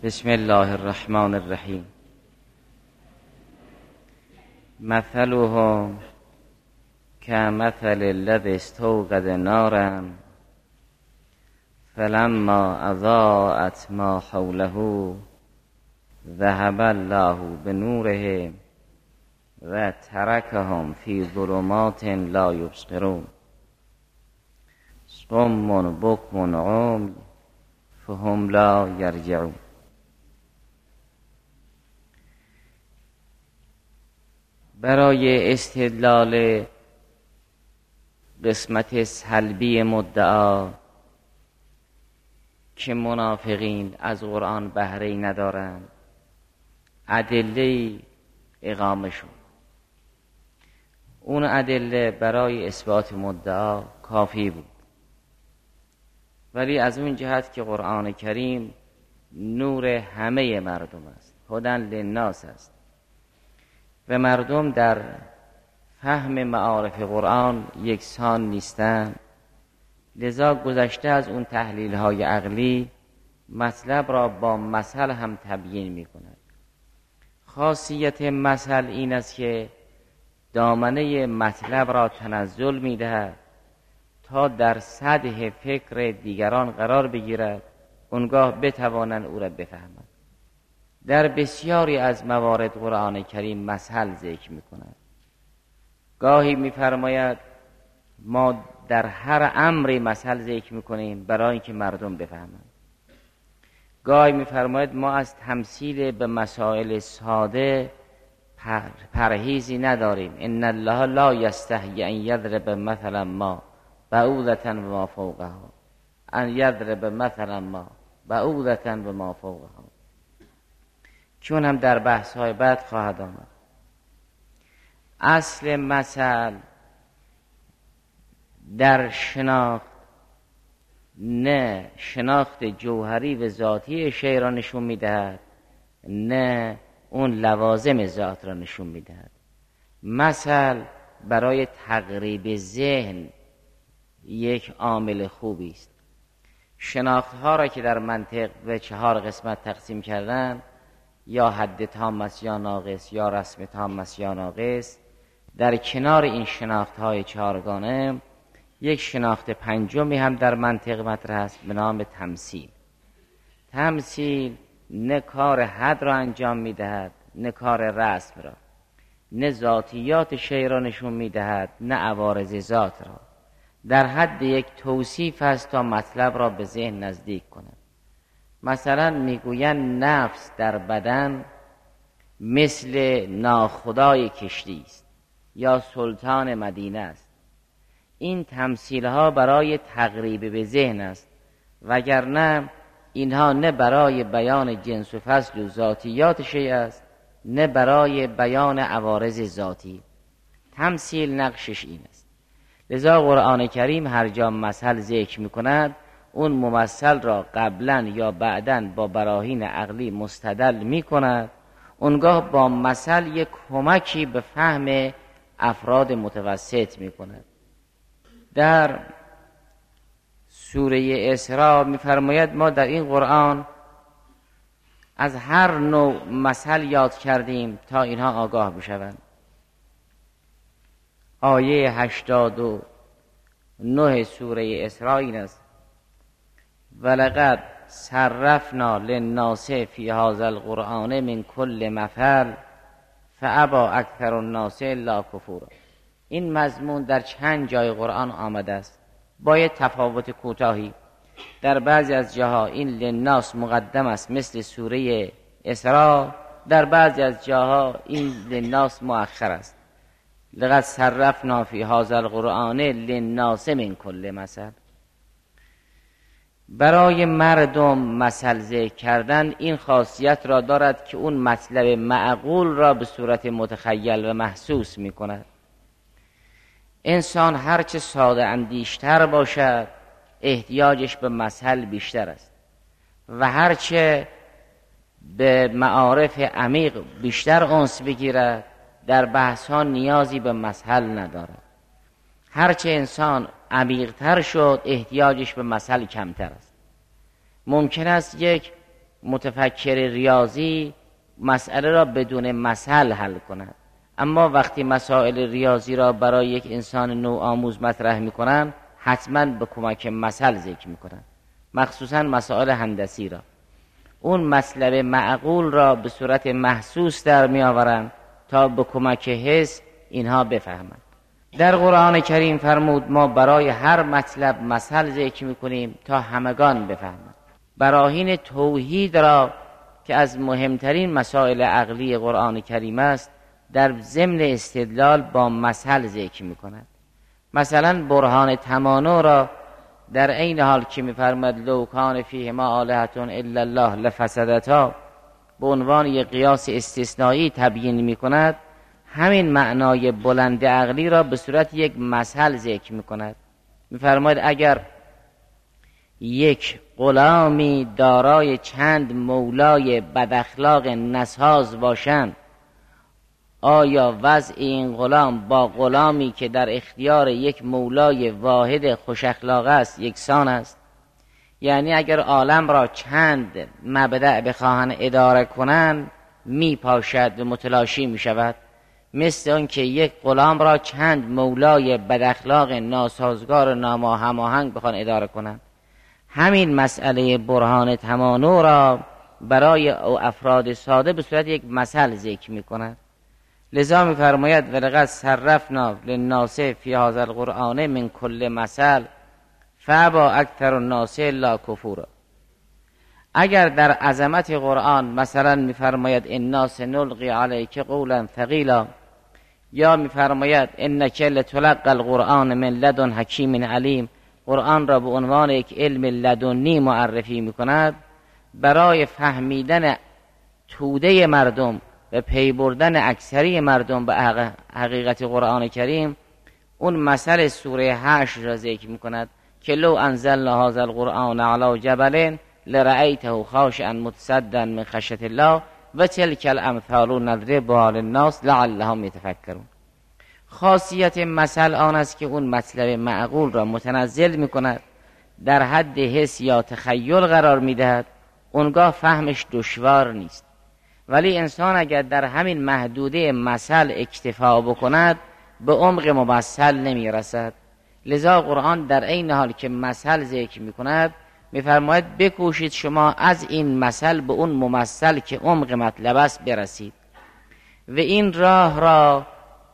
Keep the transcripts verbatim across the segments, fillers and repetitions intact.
بسم الله الرحمن الرحیم. مثلهم کمثل الذی استوقد نارا فلما اضاءت ما حوله ذهب الله بنورهم و ترکهم فی ظلمات لا یبصرون صم بکم عمی فهم لا یرجعون. برای استدلال قسمت سلبی مدعا که منافقین از قرآن بهره‌ای ندارند ادله اقامه شد. اون ادله برای اثبات مدعا کافی بود، ولی از اون جهت که قرآن کریم نور همه مردم است، هدی للناس است و مردم در فهم معارف قرآن یکسان نیستند، لذا گذشته از اون تحلیل های عقلی مطلب را با مثل هم تبیین می کند. خاصیت مثل این است که دامنه مطلب را تنزل می دهد تا در سطح فکر دیگران قرار بگیرد، اونگاه بتوانند او را بفهمند. در بسیاری از موارد قرآن کریم مثل ذکر می کند. گاهی می فرماید ما در هر امری مثل ذکر می کنیم برای اینکه مردم بفهمند. گاهی می فرماید ما از تمثیل به مسائل ساده پر، پرهیزی نداریم. ان الله لا یستحیی ان یضرب مثلا ما بعوضة و ما فوقها ان یضرب مثلا ما بعوضة و ما فوقها، چون هم در بحث های بعد خواهد آمد. اصل مثل در شناخت نه شناخت جوهری و ذاتی شیء را نشون میدهد، نه اون لوازم ذات را نشون میدهد. مثل برای تقریب ذهن یک عامل خوبی است. شناخت ها را که در منطق به چهار قسمت تقسیم کردن، یا حد تام است یا ناقص یا رسم تام است یا ناقص، در کنار این شناخت های چهارگانه یک شناخت پنجمی هم در منطق مطرح است به نام تمثیل. تمثیل نه کار حد را انجام میدهد، نه کار رسم را، نه ذاتیات شیء را نشون میدهد، نه عوارض ذات را. در حد یک توصیف است تا مطلب را به ذهن نزدیک کند. مثلا میگویند نفس در بدن مثل ناخدای کشتی است یا سلطان مدینه است. این تمثیل ها برای تقریب به ذهن است، وگرنه اینها نه برای بیان جنس و فصل و ذاتیات شیء است، نه برای بیان عوارض ذاتی. تمثیل نقشش این است. لذا قرآن کریم هر جا مثل ذکر می کند، اون ممثل را قبلا یا بعدا با براهین عقلی مستدل می کند، اونگاه با مثل یک کمکی به فهم افراد متوسط می کند. در سوره اسراء می فرماید ما در این قرآن از هر نوع مثل یاد کردیم تا اینها آگاه بشوند. آیه هشتاد و نه سوره اسراء این است: ولقد صرفنا للناس فی هذا القرآن من کل مثل فابی اکثر الناس الا کفورا. این مضمون در چند جای قرآن آمده است با یک تفاوت کوتاهی. در بعضی از جاها این للناس مقدم است مثل سوره اسراء، در بعضی از جاها این للناس مؤخر است. لقد صرفنا فی هذا القرآن للناس من کل مثل. برای مردم مثل ذکر کردن این خاصیت را دارد که اون مطلب معقول را به صورت متخیل و محسوس می کند. انسان هرچه ساده اندیشتر باشد احتیاجش به مثل بیشتر است و هرچه به معارف عمیق بیشتر انس بگیرد در بحث ها نیازی به مثل ندارد. هرچه انسان عمیق‌تر شد احتیاجش به مثل کمتر است. ممکن است یک متفکر ریاضی مسئله را بدون مثل حل کند، اما وقتی مسائل ریاضی را برای یک انسان نوآموز مطرح میکنن حتما به کمک مثل ذکر میکنن، مخصوصا مسائل هندسی را. اون مطلب معقول را به صورت محسوس در میآورند تا به کمک حس اینها بفهمند. در قرآن کریم فرمود ما برای هر مطلب مثل ذکر میکنیم تا همگان بفهمند. براهین توحید را که از مهمترین مسائل عقلی قرآن کریم است در ضمن استدلال با مثل ذکر میکند. مثلا برهان تمانع را در این حال که میفرماد لو کان فیهما آلهة الا الله لفسدتا به عنوان یک قیاس استثنایی تبیین میکند، همین معنای بلند عقلی را به صورت یک مثل ذکر میکند. میفرماید اگر یک غلامی دارای چند مولای بداخلاق نساز باشند، آیا وضع این غلام با غلامی که در اختیار یک مولای واحد خوش اخلاق است یکسان است؟ یعنی اگر عالم را چند مبدأ بخواهند اداره کنند می پاشد و متلاشی می شود، مثل اون که یک غلام را چند مولای بداخلاق ناسازگار و هماهنگ بخواهند اداره کنند. همین مسئله برهان تمانع را برای افراد ساده به صورت یک مثل ذکر می کند. لذا می فرماید ولقد صرفنا للناس فی هذا القرآن من کل مثل فابی اکثر الناس الا کفورا. اگر در عظمت قرآن مثلا می فرماید انا سنلقی علیک قولا ثقیلا، یا می فرماید انک لتلقی القرآن من لدن حکیم علیم، قرآن را به عنوان یک علم لدنی معرفی می کند، برای فهمیدن توده مردم و پی بردن اکثری مردم به حقیقت قرآن کریم اون مثل سوره حشر را ذکر می کند که لو انزلنا هذا القرآن علی جبل لرأیته خاشعا متصدعا من خشیة الله و تلک الامثال نضربها للناس لعلهم یتفکرون. خاصیت مثل آن است که اون مطلب معقول را متنزل می کند، در حد حس یا تخیل قرار می دهد، اونگاه فهمش دشوار نیست. ولی انسان اگر در همین محدوده مثل اکتفا بکند به عمق ممثل نمی رسد. لذا قرآن در این حال که مثل ذکر می کند می فرماید بکوشید شما از این مثل به اون ممثل که عمق مطلب است برسید. و این راه را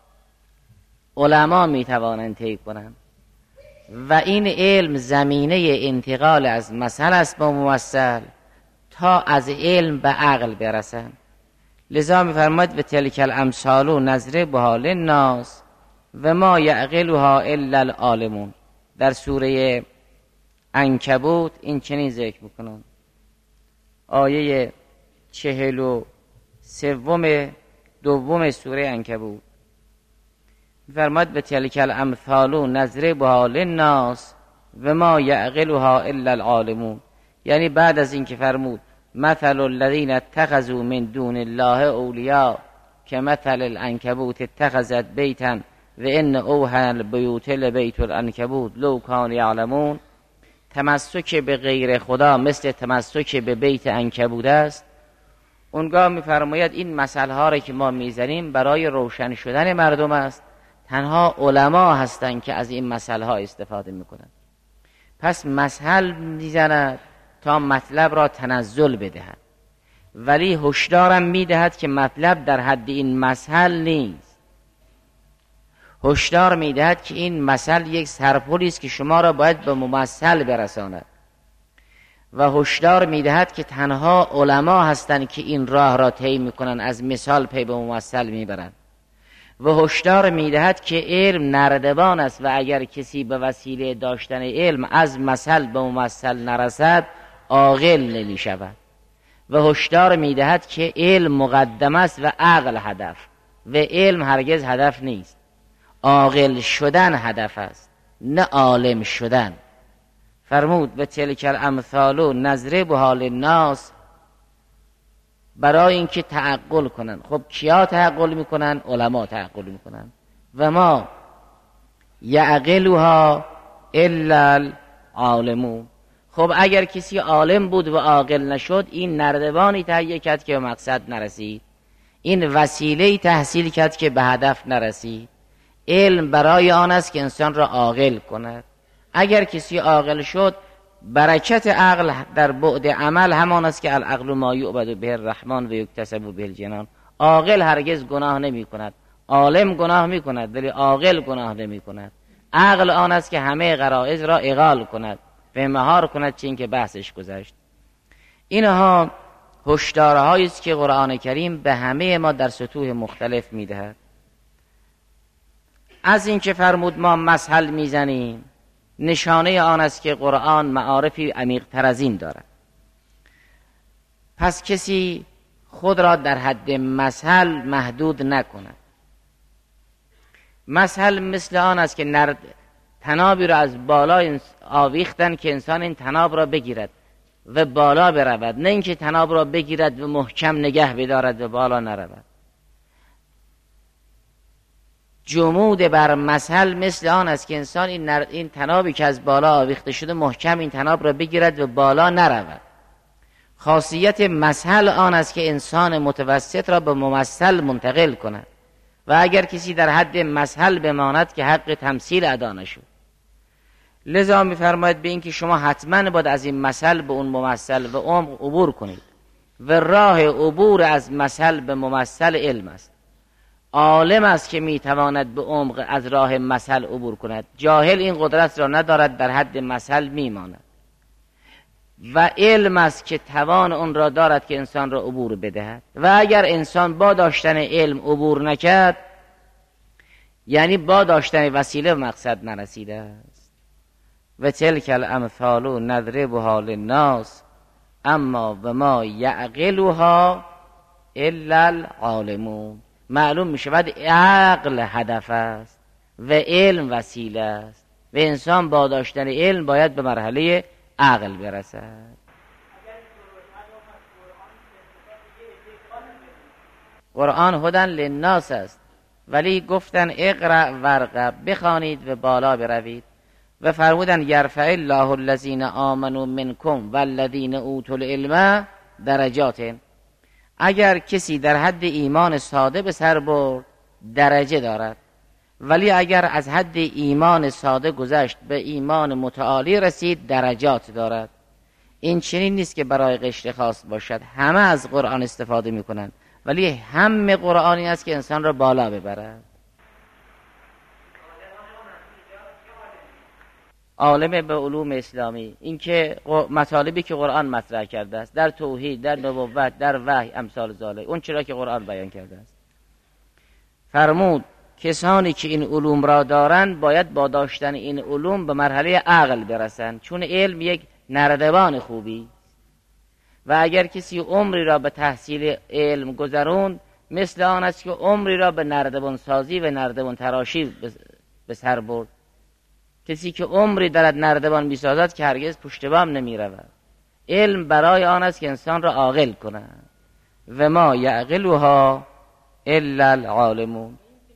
علما می توانند طی کنند و این علم زمینه انتقال از مثل است به ممثل تا از علم به عقل برسند. لذا می فرماید و تلک الامثال نضربها للناس و ما یعقلها الا العالمون. در سوره عنکبوت این چنین ذکر میکنند، آیه چهل و سوم دوم سوره عنکبوت فرماید و تلک الامثال نضربها للناس و ما یعقلها الا العالمون. یعنی بعد از این که فرمود مثل الذین اتخذوا من دون الله اولیاء که مثل العنکبوت اتخذت بیتا و ان اوهن البیوت لبیت العنکبوت لو کانوا یعلمون، تمسک به غیر خدا مثل تمسک به بیت عنکبوت است. اونگاه می‌فرماید این مثل‌ها را که ما می‌زنیم برای روشن شدن مردم است، تنها علما هستند که از این مثل‌ها استفاده می‌کنند. پس مثل می‌زند تا مطلب را تنزل بدهد، ولی هشدارم می‌دهد که مطلب در حد این مثل نیست. هشدار می‌دهد که این مثل یک سرپلی است که شما را باید به ممثل برساند و هشدار می‌دهد که تنها علما هستند که این راه را طی می‌کنند، از مثال پی به ممثل می‌برند. و هشدار می‌دهد که علم نردبان است و اگر کسی به وسیله داشتن علم از مثل به ممثل نرسد عاقل نمی‌شود. و هشدار می‌دهد که علم مقدم است و عقل هدف، و علم هرگز هدف نیست. عاقل شدن هدف است، نه عالم شدن. فرمود و تلک الامثال نضربها للناس، برای اینکه تعقل کنن. خب کیا تعقل میکنن؟ علما تعقل میکنن. و ما یعقلها الا العالمون، خب اگر کسی عالم بود و عاقل نشد، این نردبانی تهیه کرد که به مقصد نرسید، این وسیله‌ای تحصیل کرد که به هدف نرسید. علم برای آن است که انسان را عاقل کند. اگر کسی عاقل شد، برکت عقل در بعد عمل همان است که العقل ما یعبد به الرحمن و یکتسب به الجنان. عاقل هرگز گناه نمی کند، عالم گناه می کند ولی عاقل گناه نمی کند. عقل آن است که همه غرایز را اغال کند و مهار کند، چین که بحثش گذشت. اینها هشدارهایی است که قرآن کریم به همه ما در سطوح مختلف میدهد. از این که فرمود ما مسحل میزنیم، نشانه آن است که قرآن معارفی عمیق تر از این دارد. پس کسی خود را در حد مسحل محدود نکند. مسحل مثل آن است که نرد تنابی را از بالا آویختن که انسان این تناب را بگیرد و بالا برود، نه اینکه تناب را بگیرد و محکم نگه بدارد و بالا نرود. جمود بر مسحل مثل آن است که انسان این, نر... این تنابی که از بالا آویخته شده محکم این تناب را بگیرد و بالا نرود. خاصیت مسحل آن است که انسان متوسط را به ممثل منتقل کند و اگر کسی در حد مسحل بماند که حق تمثیل ادا نشد. لذا می‌فرماید به این که شما حتما باید از این مسحل به اون ممثل و عمق عبور کنید و راه عبور از مسحل به ممثل علم است. عالم است که میتواند به عمق از راه مسحل عبور کند، جاهل این قدرت را ندارد، در حد مسحل میماند. و علم است که توان اون را دارد که انسان را عبور بدهد و اگر انسان با داشتن علم عبور نکرد، یعنی با داشتن وسیله مقصد نرسیده است. و تلک الامثال نضربها للناس اما و ما یعقلها الا العالمون. معلوم می شود عقل هدف است و علم وسیله است و انسان با داشتن علم باید به مرحله عقل برسد. قرآن هدن للناس است، ولی گفتن اقرأ ورقه، بخوانید و بالا بروید و فرمودن یرفع الله الذین آمنوا منکم والذین اوتوا العلم درجات. اگر کسی در حد ایمان ساده به سر برد درجه دارد، ولی اگر از حد ایمان ساده گذشت به ایمان متعالی رسید درجات دارد. این چنین نیست که برای قشر خاص باشد، همه از قرآن استفاده می کنند، ولی همه قرآنی است که انسان را بالا ببرد. عالم به علوم اسلامی، این که مطالبی که قرآن مطرح کرده است در توحید، در نبوت، در وحی، امثال ذالک، اون چرا که قرآن بیان کرده است. فرمود کسانی که این علوم را دارند باید با داشتن این علوم به مرحله عقل برسند، چون علم یک نردبان خوبی و اگر کسی عمری را به تحصیل علم گذرون، مثل آن است که عمری را به نردبان سازی و نردبان تراشی به سر برد. کسی که عمری دارد نردبان می‌سازد که هرگز پشت بام نمی‌رود. علم برای آن است که انسان را عاقل کند و ما یعقلها الا العالمون.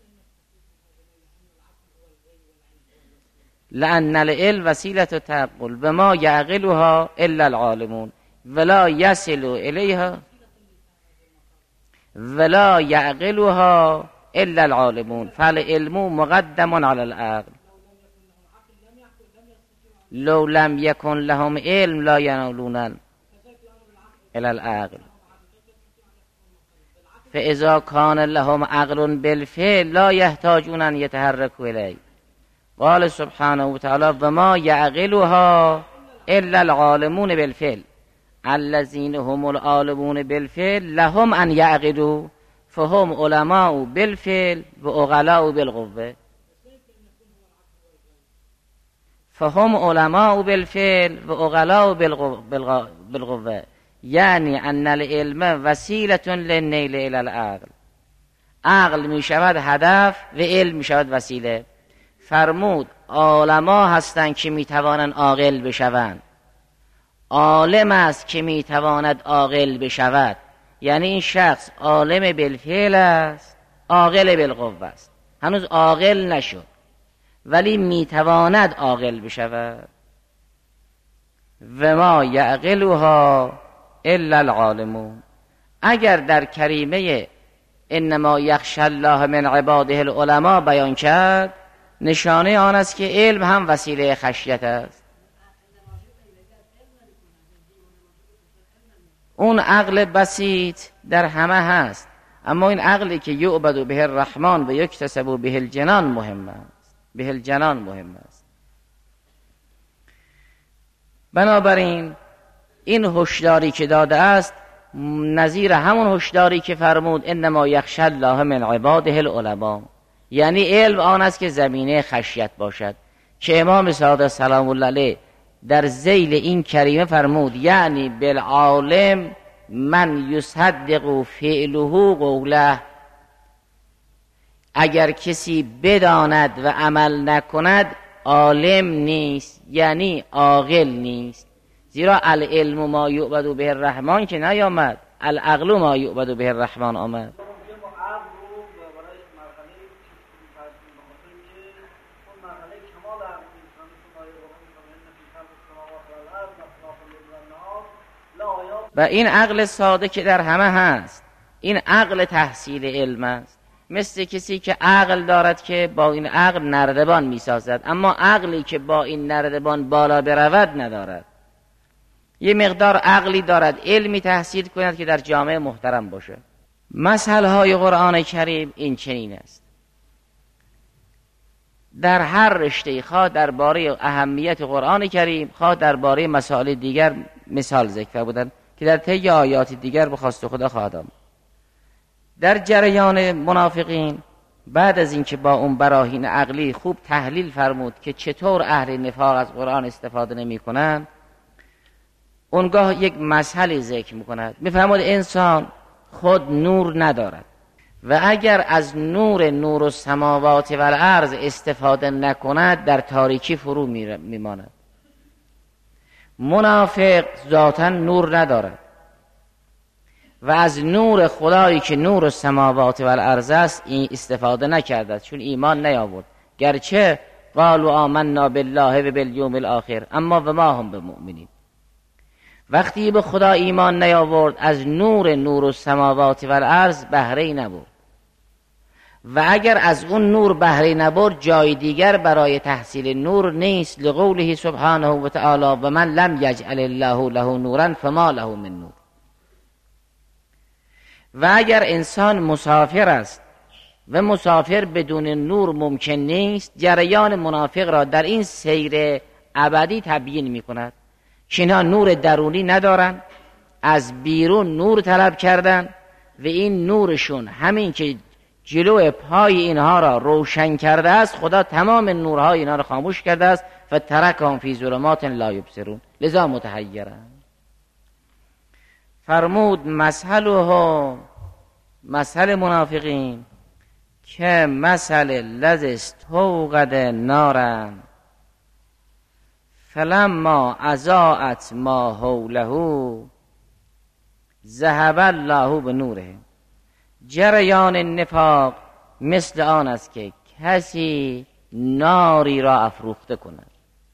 لأن العلم وسیلة تعقل و ما یعقلها الا العالمون ولا یصل الیها ولا یعقلها الا العالمون فالعلم مقدم علی العقل لو لم یکن لهم علم لا ینالون الی العقل فاذا کان لهم عقل بالفعل لا یحتاجون ان یتحرکوا الیه. قال سبحانه و تعالی و ما یعقلها الا العالمون بالفعل الذین هم العالمون بالفعل لهم ان یعقلوا فهم علماء بالفعل و عقلاء بالقوه. فهم علماء بالفعل و عقلاء بالقوه، یعنی ان العلم وسیله للنیل الی العقل. عقل می شود هدف و علم می شود وسیله. فرمود علما هستند که می توانند عاقل بشوند، عالم است که می تواند عاقل بشود. یعنی این شخص عالم بالفعل است، عاقل بالقوه است، هنوز عاقل نشد ولی می تواند عاقل بشود. و ما یعقلها الا العالمون. اگر در کریمه انما یخشی الله من عباده العلماء بیان کرد، نشانه آن است که علم هم وسیله خشیت است. اون عقل بسیط در همه هست، اما این عقلی که یعبد به الرحمن و یکتسب به الجنان مهم است، به الجنان مهم است. بنابراین این هشداری که داده است نظیر همون هشداری که فرمود انما یخشی الله من عباده العلماء، یعنی علم آن است که زمینه خشیت باشد، که امام صادق سلام الله علیه در ذیل این کریمه فرمود یعنی بالعالم من یصدق فعله قوله. اگر کسی بداند و عمل نکند عالم نیست، یعنی عاقل نیست. زیرا العلم ما یعبد به الرحمن که نیامد، العقل ما یعبد به الرحمن آمد. و این عقل ساده که در همه هست، این عقل تحصیل علم است. مثل کسی که عقل دارد که با این عقل نردبان می سازد، اما عقلی که با این نردبان بالا برود ندارد. یه مقدار عقلی دارد، علمی تحصیل کند که در جامعه محترم باشه. مسائل های قرآن کریم این چنین است. در هر رشته، خواه درباره اهمیت قرآن کریم، خواه درباره مسائل دیگر مثال ذکر بودن که در طی آیات دیگر به خواست خدا خواهد آمد. در جریان منافقین بعد از اینکه با اون براهین عقلی خوب تحلیل فرمود که چطور اهل نفاق از قرآن استفاده نمی کنند، اونگاه یک مسئله ذکر میکند. میفرماد انسان خود نور ندارد و اگر از نور نور السماوات و الارض استفاده نکند در تاریکی فرو میماند. منافق ذاتا نور ندارد و از نور خدایی که نور السماوات و الارض است این استفاده نکرده، چون ایمان نیاورد. گرچه قالوا آمنا بالله و بالیوم الاخر اما و ما هم بمؤمنین. وقتی به خدا ایمان نیاورد از نور نور السماوات و الارض بهره نبرد، و اگر از اون نور بهره نبرد جای دیگر برای تحصیل نور نیست. لقوله سبحانه و تعالی و من لم یجعل الله له نورا فما له من نور. و اگر انسان مسافر است و مسافر بدون نور ممکن نیست، جریان منافق را در این سیر ابدی تبیین می کند که اینا نور درونی ندارن، از بیرون نور طلب کردن و این نورشون همین که جلو پای اینها را روشن کرده است، خدا تمام نورهای اینها را خاموش کرده است. فترکهم فی ظلمات لا یبصرون لذا متحیرن. فرمود مثلهم، مثل منافقین که مثل الذی استوقد نارا فلما اضاءت ما حوله ذهب الله بنوره. جریان نفاق مثل آن است که کسی ناری را افروخته کند.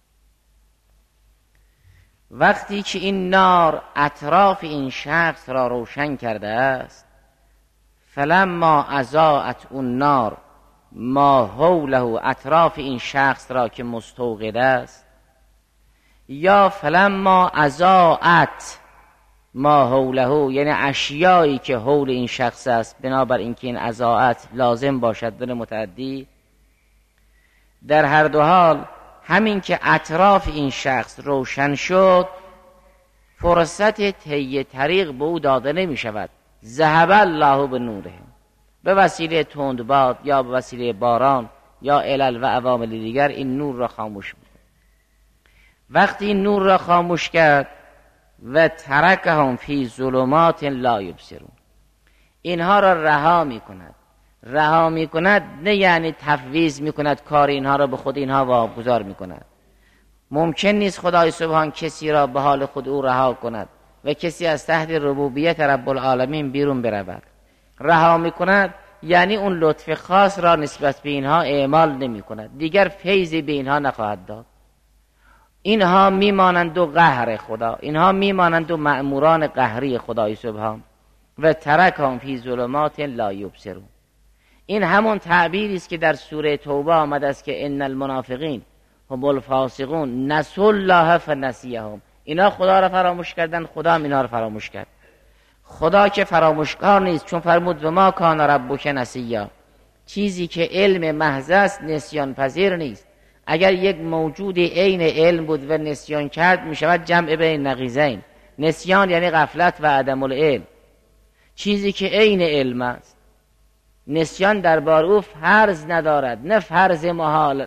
وقتی که این نار اطراف این شخص را روشن کرده است، فلما اضاءت اون نار ما حوله، اطراف این شخص را که مستوقد است، یا فلما اضاءت ما حوله یعنی اشیایی که حول این شخص است، بنابر اینکه این اضاءت لازم باشد بن متعدی. در هر دو حال همین که اطراف این شخص روشن شد، فرصت طی طریق به او داده نمی شود. ذهب الله بنوره، به وسیله تندباد یا به وسیله باران یا علل و عوامل دیگر این نور را خاموش می‌کند. وقتی این نور را خاموش کرد و ترکهم فی ظلمات لا یبصرون، اینها را رها می‌کند. رها می‌کند نه یعنی تفویض می‌کند کار اینها را به خود اینها واگذار می‌کند. ممکن نیست خدای سبحان کسی را به حال خود او رها کند و کسی از تحت ربوبیت رب العالمین بیرون برود. رها می‌کند یعنی اون لطف خاص را نسبت به اینها اعمال نمی‌کند، دیگر فیضی به اینها نخواهد داد. اینها میمانند و قهر خدا، اینها میمانند و مأموران قهری خدای سبحان. و ترکهم فی ظلمات لا یبصرون. این همون تعبیری است که در سوره توبه آمده است که ان المنافقین هم الفاسقون نسوا الله فنسیهم. اینا خدا را فراموش کردن، خدا هم اینا را فراموش کرد. خدا که فراموشکار نیست، چون فرمود و ما کان ربک نسیا. چیزی که علم محض است نسیان پذیر نیست. اگر یک موجود عین علم بود و نسیان کرد، می شود جمع بین نقیضین. نسیان یعنی غفلت و عدم العلم. چیزی که عین علم است، نسیان درباره او فرض ندارد، نه فرض محال،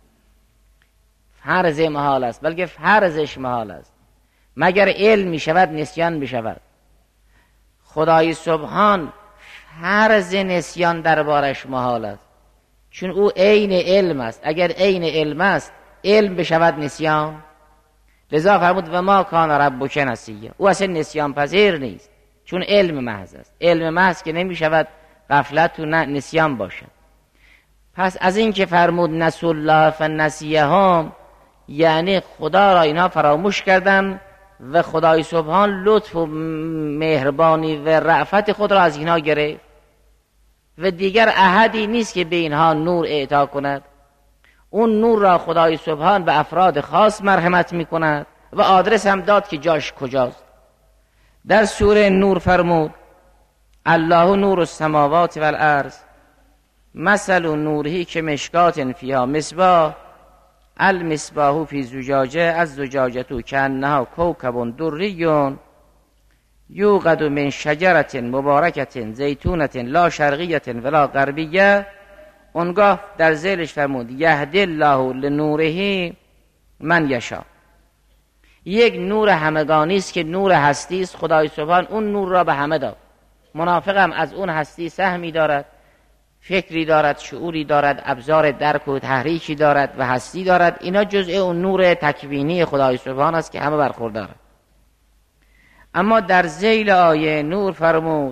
فرض محال است، بلکه فرضش محال است. مگر علم می شود نسیان بشود. خدای سبحان فرض نسیان دربارش محال است، چون او عین علم است. اگر عین علم است علم بشود نسیان. لذا فرمود و ما کان ربک نسیا. او اصلا نسیان پذیر نیست، چون علم محض است. علم محض که نمی شود غفلت و نسیان باشد. پس از این که فرمود نسوا الله فنسیهم، یعنی خدا را اینها فراموش کردن و خدای سبحان لطف و مهربانی و رأفت خود را از اینها گرفت و دیگر احدی نیست که به اینها نور اعطا کند. اون نور را خدای سبحان به افراد خاص مرحمت می کند و آدرس هم داد که جاش کجاست. در سوره نور فرمود الله نور السماوات والارض مثل نوره که مشکات فیها مصباح المصباح فی زجاجه از زجاجه کانها کوکب دری یوقد من شجرة مبارکة زیتونة لا شرقیة ولا غربیة. اونگاه در ذیلش فرمود یهدی الله لنوره من یشاء. یک نور همگانی است که نور هستی است. خدای سبحان اون نور را به همه داد. منافق هم از اون هستی سهمی دارد، فکری دارد، شعوری دارد، ابزار درک و تحریکی دارد و هستی دارد. اینا جزء اون نور تکوینی خدای سبحان است که همه برخوردارد. اما در ذیل آیه نور فرمود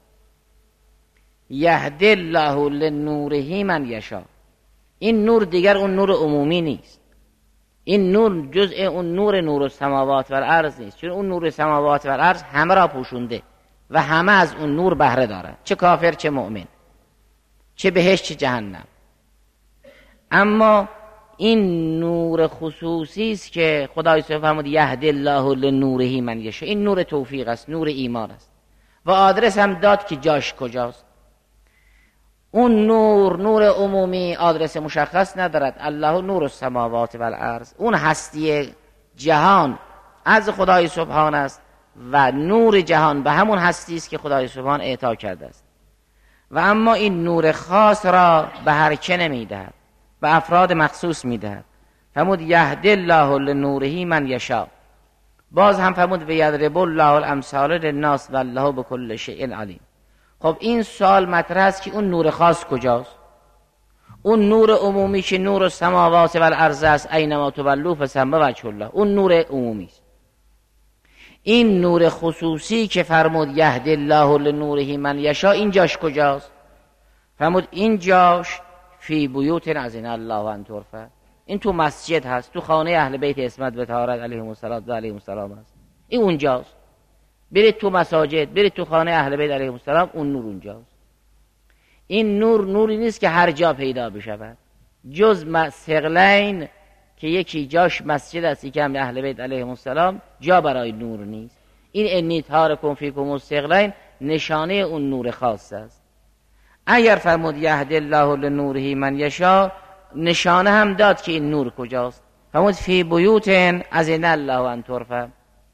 یهدی الله لنوره من یشاء. این نور دیگر اون نور عمومی نیست. این نور جزء اون نور نور السماوات والارض نیست، چون اون نور سماوات والارض همه را پوشونده و همه از اون نور بهره دارد، چه کافر چه مؤمن، چه بهشت چه جهنم. اما این نور خصوصی است که خدای سبحانه فرمود یهدی الله لنوره من یشاء. این نور توفیق است، نور ایمان است و آدرس هم داد که جاش کجاست. اون نور نور عمومی آدرس مشخص ندارد. الله نور السماوات والارض، اون هستی جهان از خدای سبحان است و نور جهان به همون هستی است که خدای سبحان اعطا کرده است. و اما این نور خاص را به هر که نمیدهد، به افراد مخصوص میدهد. فرمود یهدی الله لنوره من یشاء. باز هم فرمود و یضرب الله الامثال للناس والله بكل شیء علیم. خب این سوال مطرح است که اون نور خاص کجاست؟ اون نور عمومی که نور السماوات والارض است، اینما تولوا فثم وجه الله، اون نور عمومی است. این نور خصوصی که فرمود یهدی الله لنوره من یشاء، این جاش کجاست؟ فرمود این جاش فی بیوت اذن الله ان ترفع. این تو مسجد هست، تو خانه اهل بیت عصمت و طهارت علیهم السلام و علیهم السلام هست. این اونجاست. برید تو مساجد، برید تو خانه اهل بیت علیهم السلام، اون نور اونجاست. این نور نوری نیست که هر جا پیدا بشود، جز ثقلین که یکی جاش مسجد است، یکی هم اهل بیت علیهم السلام، جا برای نور نیست. این انی تارکم فیکم الثقلین نشانه اون نور خاص است. اگر فرمود یهدی الله لنوره من یشاء، نشانه هم داد که این نور کجاست. فرمود فی بیوت اذن الله ان ترفع.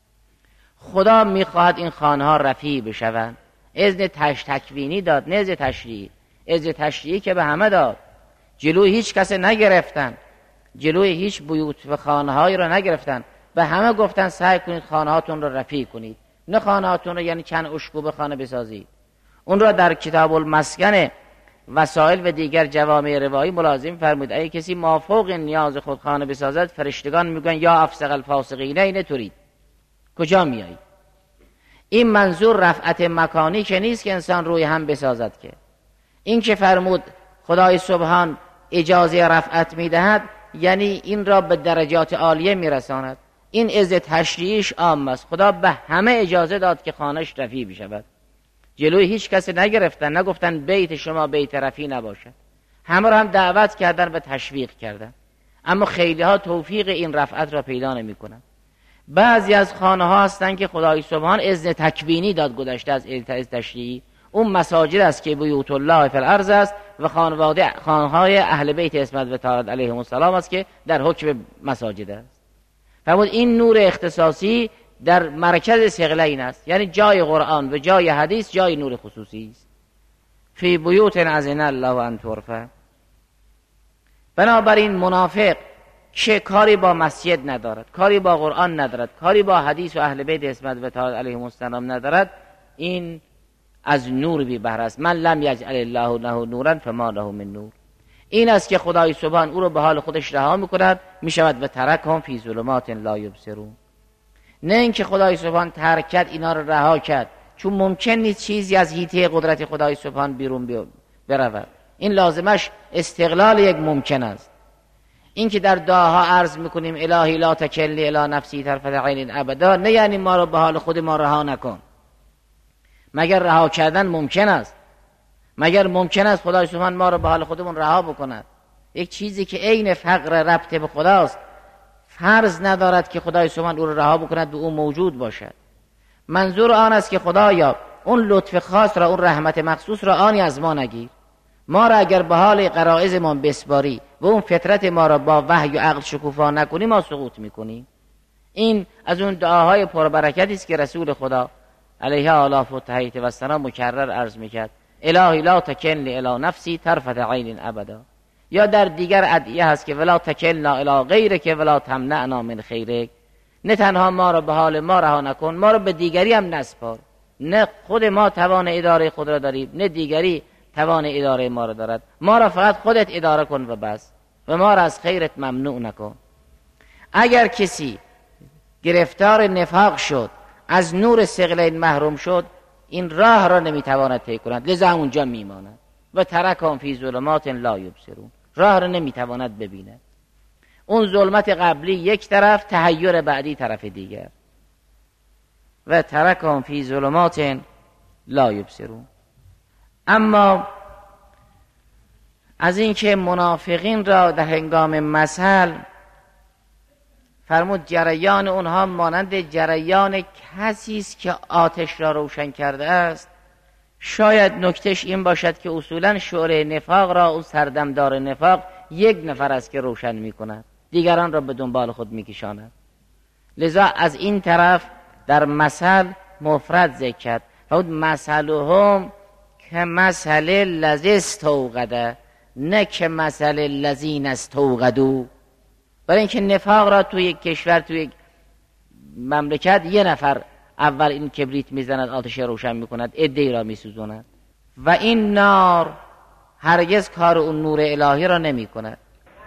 خدا میخواهد این خانه ها رفیع بشوند. اذن تش تکوینی داد، نه اذن تشریعی. اذن تشریعی که به همه داد، جلوی هیچ کس نگرفتن، جلوی هیچ بیوت و خانه هایی را نگرفتن، به همه گفتن سعی کنید خانه هاتون را رفیع کنید. نه خانه هاتون را یعنی چند اشکوب خانه بسازید. اون را در کتاب المسکن وسائل و دیگر جوامع روایی ملازم فرمود اگه کسی مافوق نیاز خود خانه بسازد، فرشتگان میگن یا افسق الفاسقین اینه ترید، کجا میایی؟ این منظور رفعت مکانی که نیست که انسان روی هم بسازد، که این که فرمود خدای سبحان اجازه رفعت میدهد یعنی این را به درجات عالیه میرساند. این عز تشریعیش عام است. خدا به همه اجازه داد که خانه‌اش رفیع بشود. جلوی هیچ کسی نگرفتن، نگفتن بیت شما بیت رفیع نباشد. همه را هم دعوت کردن و تشویق کردن. اما خیلی ها توفیق این رفعت را پیدا نمی کنند. بعضی از خانه ها هستن که خدای سبحان اذن تکوینی داد گذشته از عز تشریعی. اون مساجد است که بیوت الله فی الارض است و خانواده خانهای اهل بیت اسمت و طاهرت علیهم السلام است که در حکم مساجد است. فرمود این نور اختصاصی در مرکز ثقلین است، یعنی جای قرآن و جای حدیث جای نور خصوصی است. فی بیوت اذن الله ان ترفع. بنابراین منافق که کاری با مسجد ندارد، کاری با قرآن ندارد، کاری با حدیث و اهل بیت اسمت و طاهرت علیهم السلام ندارد، این از نور بی بهره است. من لم یجعل الله له نورا فما له من نور. این است که خدای سبحان او رو به حال خودش رها میکند، میشود و ترکهم فی ظلمات لا یبصرون. نه اینکه خدای سبحان ترک کرد اینا رو رها کرد، چون ممکن نیست چیزی از حیطه قدرت خدای سبحان بیرون برود. این لازمش استقلال یک ممکن است. این که در دعاها عرض میکنیم الهی لا تکلنی الی نفسی طرفة عین ابدا، نه یعنی ما رو به حال خود ما رها نکن. مگر رها کردن ممکن است؟ مگر ممکن است خدای سبحان ما رو به حال خودمون رها بکند؟ یک چیزی که عین فقر ربط به خداست فرض ندارد که خدای سبحان او رو رها بکند و او موجود باشد. منظور آن است که خدایا اون لطف خاص را، اون رحمت مخصوص را آنی از ما نگیر. ما را اگر به حال غرایزمان بسپاری و اون فطرت ما را با وحی و عقل شکوفا نکنی، ما سقوط میکنیم. این از اون دعاهای پربرکتی است که رسول خدا علیه آلاف و تحییت و السلام مکرر عرض میکرد الهی لا تکلنی الی نفسی طرفة عین ابدا. یا در دیگر ادعیه هست که ولا تکلنا الی غیرک ولا تمنعنا من خیرک. نه تنها ما را به حال ما رها نکن، ما را به دیگری هم نسپار. نه خود ما توان اداره خود را داریم، نه دیگری توان اداره ما را دارد. ما را فقط خودت اداره کن و بس، و ما را از خیرت ممنوع نکن. اگر کسی گرفتار نفاق شد، از نور ثقلین محروم شد، این راه را نمیتواند طی کند، لذا اونجا میماند. و ترکهم فی ظلمات لا یبصرون. راه را نمیتواند ببیند. اون ظلمت قبلی یک طرف، تحیر بعدی طرف دیگر. و ترکهم فی ظلمات لا یبصرون. اما از اینکه منافقین را در هنگام مثل فرمود جریان اونها مانند جریان کسی است که آتش را روشن کرده است. شاید نکتهش این باشد که اصولا شعله نفاق را او سردمدار نفاق یک نفر است که روشن می کند، دیگران را به دنبال خود می کشاند. لذا از این طرف در مثل مفرد ذکر کرد. فرمود مثلهم که مثل الذی استوقد، نه که مثل الذین استوقدوا. برای اینکه نفاق را توی یک کشور، توی یک مملکت، یه نفر اول این کبریت میزند، آتش روشن میکند، عده‌ای را میسوزاند، و این نار هرگز کار اون نور الهی را نمیکند.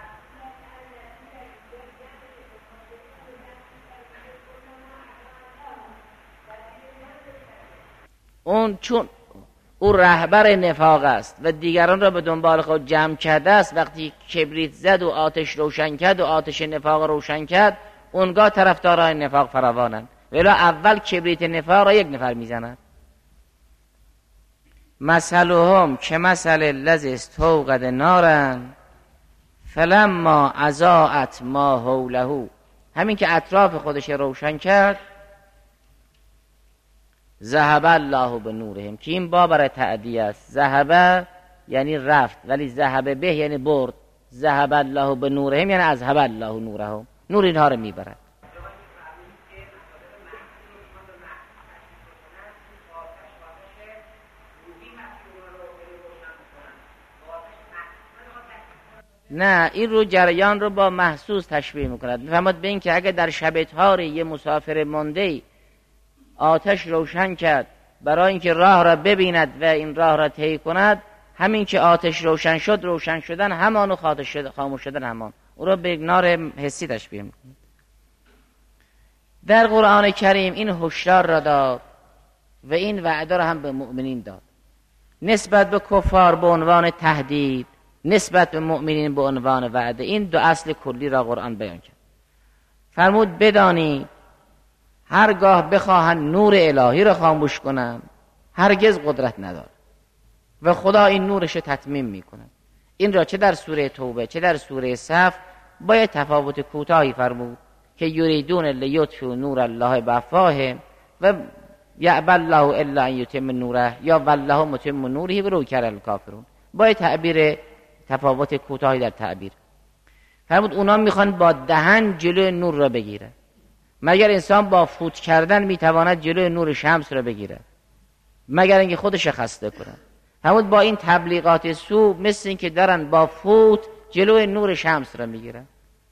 اون چون او رهبر نفاق است و دیگران را به دنبال خود جمع کرده است، وقتی کبریت زد و آتش روشن کرد و آتش نفاق روشن کرد، اونگاه طرفداران نفاق فراوانند. ولی اول کبریت نفاق را یک نفر میزند. مثلهم که مثل الذی استوقد نارا فلما اضاءت ما حوله. همین که اطراف خودش روشن کرد، ذهب الله بنورهم، که این با برای تعدیه است. ذهب یعنی رفت، ولی ذهب به یعنی برد. ذهب الله بنورهم یعنی اذهب الله نورهم، نور اینها رو میبرد. نه، این رو جریان رو با محسوس تشبیه میکند. میفهمد به این که اگر در شب تار یه مسافر مانده آتش روشن کرد برای اینکه راه را ببیند و این راه را طی کند، همین که آتش روشن شد، روشن شدن همان و خاموش شدن همان، او را به نار حسی تشبیه میکند. در قرآن کریم این هشدار را داد و این وعده را هم به مؤمنین داد. نسبت به کفار به عنوان تهدید نسبت به مؤمنین به عنوان وعده. این دو اصل کلی را قرآن بیان کرد. فرمود بدانید هرگاه بخواهند نور الهی را خاموش کنند هرگز قدرت ندارد و خدا این نورش تتمیم میکند. این را چه در سوره توبه چه در سوره صف باید تفاوت کوتاهی فرمود که یریدون لیطفئوا نور الله بافواههم و یأبی الله الا ان یتم نوره یا والله متم نوره ولو کره الکافرون. باید تعبیر تفاوت کوتاهی در تعبیر فرمود. اونا میخوان با دهن جلوی نور را بگیره، مگر انسان با فوت کردن میتواند جلوی نور شمس را بگیره؟ مگر اینکه خودش خسته کنه. فرمود با این تبلیغات سو مثل این که دارن با فوت جلوی نور شمس را میگیرن.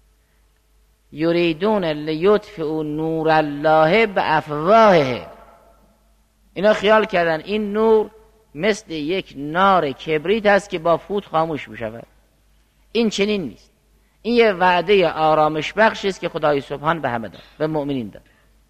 یریدون لیطفئوا نور الله بافواههم. اینا خیال کردن این نور مثل یک نار کبریت است که با فوت خاموش میشود. این چنین نیست. این یه وعده آرامش بخشی است که خدای سبحان به همه داد، به مؤمنین داد.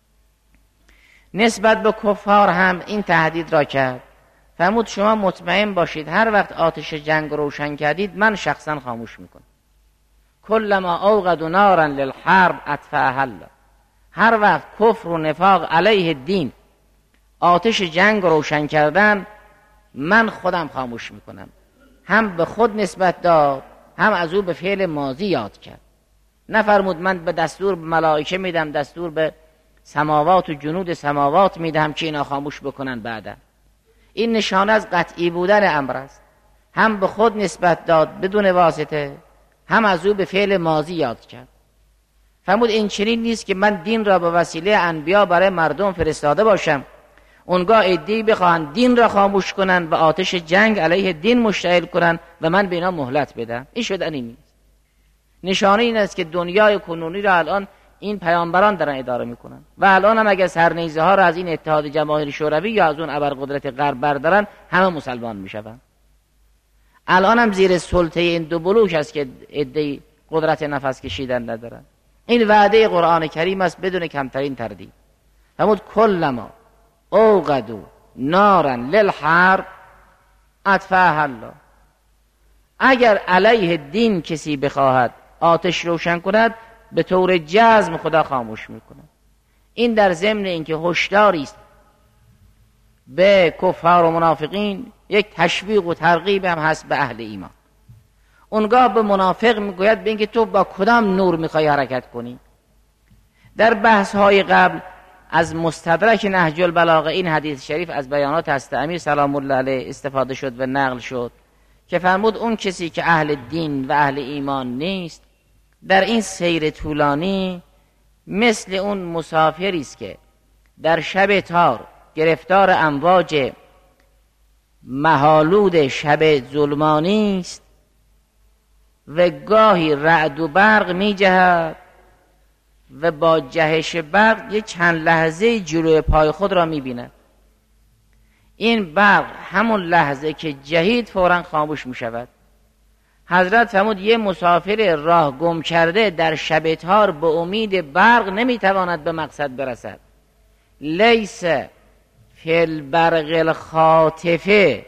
نسبت به کفار هم این تهدید را کرد. فرمود شما مطمئن باشید هر وقت آتش جنگ روشن کردید من شخصا خاموش میکنم. کلما اوقدوا نارا للحرب اطفأها الله. هر وقت کفر و نفاق علیه دین آتش جنگ روشن کردن من خودم خاموش میکنم. هم به خود نسبت داد هم از او به فعل ماضی یاد کرد. نفرمود من به دستور ملائکه میدم، دستور به سماوات و جنود سماوات میدم که اینا خاموش بکنن بعدا. این نشانه از قطعی بودن امر است. هم به خود نسبت داد بدون واسطه، هم از او به فعل ماضی یاد کرد. فرمود این چنین نیست که من دین را به وسیله انبیا برای مردم فرستاده باشم، اونگاه عده‌ای بخواهند دین را خاموش کنند و آتش جنگ علیه دین مشتعل کنند و من به اینا مهلت بدم. این شدنی نیست. نشانه این است که دنیای کنونی را الان این پیامبران دارن اداره میکنن و الان هم اگر سرنیزه ها را از این اتحاد جماهیر شوروی یا از اون ابرقدرت غرب بردارن همه مسلمان میشوند. الان هم زیر سلطه این دو بلوک است که عده‌ای قدرت نفس کشیدن ندارن. این وعده قرآن کریم است بدون کمترین تردید. فرمود کلما اوقدوا نارا للحرب اطفأها الله. اگر علیه دین کسی بخواهد آتش روشن کند به طور جزم خدا خاموش میکند. این در ضمن اینکه هشداری است به کفار و منافقین، یک تشویق و ترغیب هم هست به اهل ایمان. اونگاه به منافق میگوید به اینکه تو با کدام نور میخوای حرکت کنی. در بحث های قبل از مستدرک نهج البلاغه این حدیث شریف از بیانات حضرت امیر سلام الله علیه استفاده شد و نقل شد که فرمود اون کسی که اهل دین و اهل ایمان نیست در این سیر طولانی مثل اون مسافری است که در شب تار گرفتار امواج مهالود شب ظلمانی است و گاهی رعد و برق می جهد و با جهش برق یک چند لحظه جلوی پای خود را می بیند. این برق همون لحظه که جهید فوراً خاموش می شود. حضرت فرمود یه مسافر راه گم کرده در شب تار به امید برق نمی تواند به مقصد برسد. لیس فی البرق الخاطفه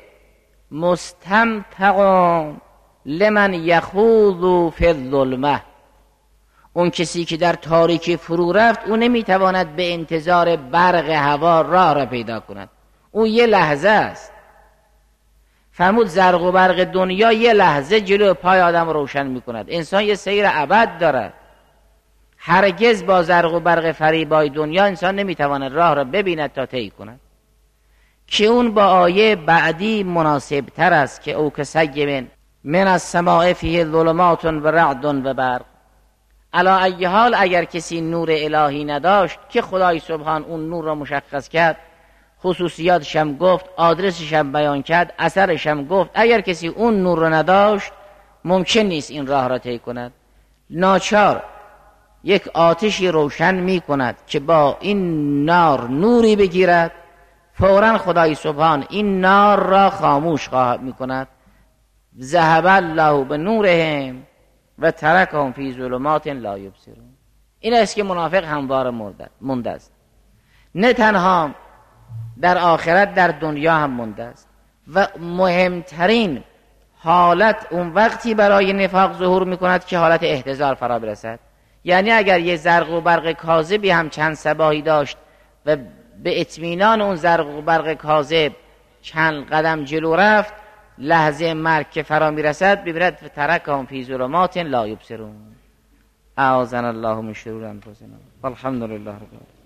مستمتع لمن یخوض فی الظلمه. اون کسی که در تاریکی فرو رفت او نمیتواند به انتظار برق هوا راه را پیدا کند. او یه لحظه است. فرمود زرق و برق دنیا یه لحظه جلو پای آدم روشن میکند. انسان یه سیر ابد دارد. هرگز با زرق و برق فریبای دنیا انسان نمیتواند راه را ببیند تا طی کند، که اون با آیه بعدی مناسب تر است که او کسیب من السماء فیه ظلمات و رعد و برق. علا ای حال اگر کسی نور الهی نداشت که خدای سبحان اون نور را مشخص کرد، خصوصیاتش هم گفت، آدرسش هم بیان کرد، اثرش هم گفت، اگر کسی اون نور را نداشت ممکن نیست این راه را طی کند. ناچار یک آتشی روشن می کند که با این نار نوری بگیرد، فوراً خدای سبحان این نار را خاموش خواهد می کند. ذهب الله بنورهم و ترکهم فی ظلمات لا یبصرون. این است که منافق همواره مونده است. نه تنها در آخرت در دنیا هم مونده است و مهمترین حالت اون وقتی برای نفاق ظهور میکند که حالت احتضار فرا برسد. یعنی اگر یه زرق و برق کاذبی هم چند صباحی داشت و به اطمینان اون زرق و برق کاذب چند قدم جلو رفت، لحظه مرگ که فرا میرسد ببیند ترکهم فی ظلمات لا یبصرون. اعاذنا الله من شرور انفسنا والحمد لله رب العالمین.